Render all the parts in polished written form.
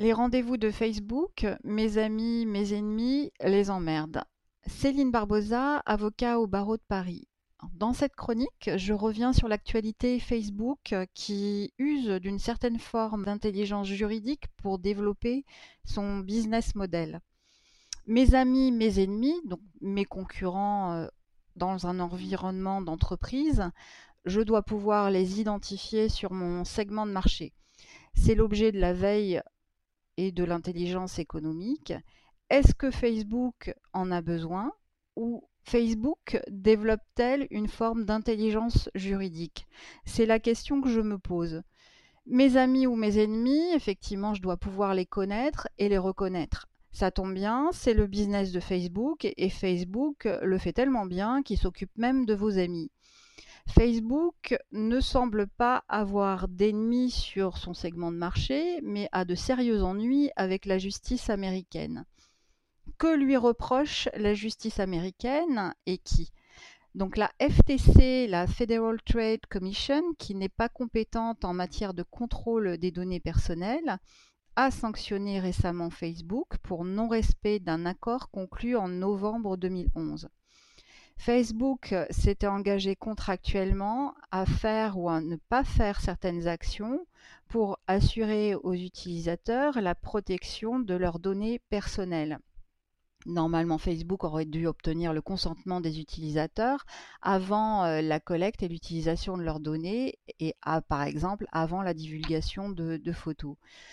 Les rendez-vous de Facebook, mes amis, mes ennemis, les emmerdent. Céline Barbosa, avocat au barreau de Paris. Dans cette chronique, je reviens sur l'actualité Facebook qui use d'une certaine forme d'intelligence juridique pour développer son business model. Mes amis, mes ennemis, donc mes concurrents dans un environnement d'entreprise, je dois pouvoir les identifier sur mon segment de marché. C'est l'objet de la veille et de l'intelligence économique. Est-ce que Facebook en a besoin ou Facebook développe-t-elle une forme d'intelligence juridique? C'est la question que je me pose. Mes amis ou mes ennemis, effectivement, je dois pouvoir les connaître et les reconnaître. Ça tombe bien, c'est le business de Facebook et Facebook le fait tellement bien qu'il s'occupe même de vos amis. Facebook ne semble pas avoir d'ennemis sur son segment de marché, mais a de sérieux ennuis avec la justice américaine. Que lui reproche la justice américaine et qui? Donc la FTC, la Federal Trade Commission, qui n'est pas compétente en matière de contrôle des données personnelles, a sanctionné récemment Facebook pour non-respect d'un accord conclu en novembre 2011. Facebook s'était engagé contractuellement à faire ou à ne pas faire certaines actions pour assurer aux utilisateurs la protection de leurs données personnelles. Normalement, Facebook aurait dû obtenir le consentement des utilisateurs avant la collecte et l'utilisation de leurs données et par exemple avant la divulgation de photos.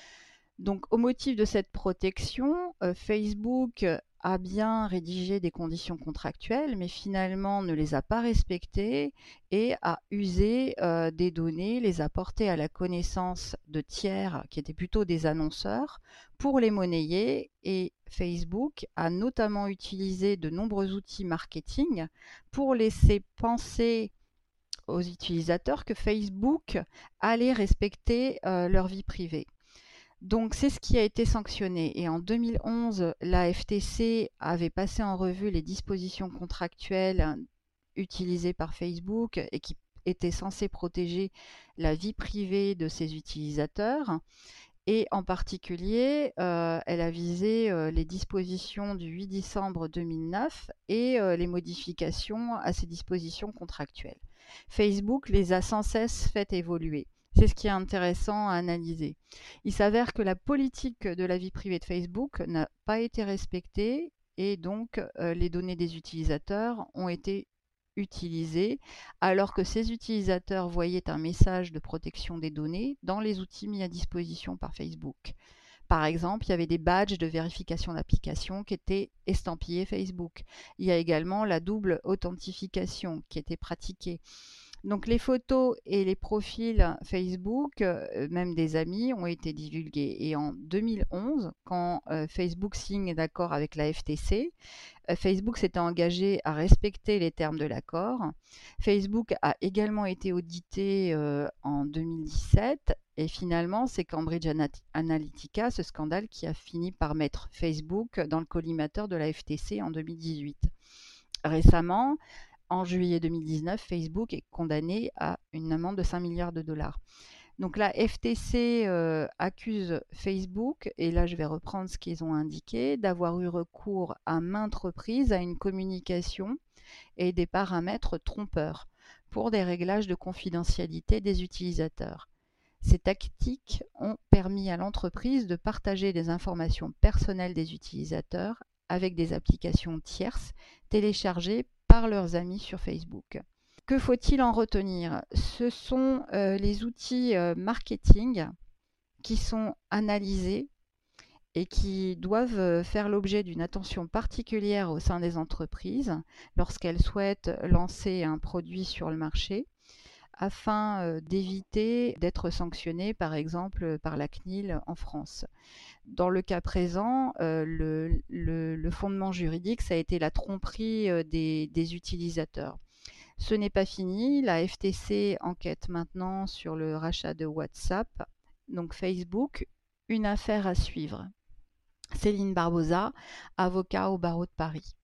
Donc, au motif de cette protection, Facebook a bien rédigé des conditions contractuelles, mais finalement ne les a pas respectées et a usé des données, les a portées à la connaissance de tiers, qui étaient plutôt des annonceurs, pour les monnayer. Et Facebook a notamment utilisé de nombreux outils marketing pour laisser penser aux utilisateurs que Facebook allait respecter leur vie privée. Donc c'est ce qui a été sanctionné. Et en 2011, la FTC avait passé en revue les dispositions contractuelles utilisées par Facebook et qui étaient censées protéger la vie privée de ses utilisateurs. Et en particulier, elle a visé les dispositions du 8 décembre 2009 et les modifications à ces dispositions contractuelles. Facebook les a sans cesse fait évoluer. C'est ce qui est intéressant à analyser. Il s'avère que la politique de la vie privée de Facebook n'a pas été respectée et donc les données des utilisateurs ont été utilisées alors que ces utilisateurs voyaient un message de protection des données dans les outils mis à disposition par Facebook. Par exemple, il y avait des badges de vérification d'application qui étaient estampillés Facebook. Il y a également la double authentification qui était pratiquée. Donc les photos et les profils Facebook, même des amis, ont été divulgués. Et en 2011, quand Facebook signe d'accord avec la FTC, Facebook s'était engagé à respecter les termes de l'accord. Facebook a également été audité en 2017 et finalement c'est Cambridge Analytica, ce scandale, qui a fini par mettre Facebook dans le collimateur de la FTC en 2018. Récemment, en juillet 2019, Facebook est condamné à une amende de 5 milliards de dollars. Donc la FTC accuse Facebook, et là je vais reprendre ce qu'ils ont indiqué, d'avoir eu recours à maintes reprises à une communication et des paramètres trompeurs pour des réglages de confidentialité des utilisateurs. Ces tactiques ont permis à l'entreprise de partager des informations personnelles des utilisateurs avec des applications tierces téléchargées par leurs amis sur Facebook. Que faut-il en retenir? Ce sont les outils marketing qui sont analysés et qui doivent faire l'objet d'une attention particulière au sein des entreprises lorsqu'elles souhaitent lancer un produit sur le marché afin d'éviter d'être sanctionnées par exemple par la CNIL en France. Dans le cas présent, le fondement juridique, ça a été la tromperie des utilisateurs. Ce n'est pas fini, la FTC enquête maintenant sur le rachat de WhatsApp, donc Facebook, une affaire à suivre. Céline Barbosa, avocat au barreau de Paris.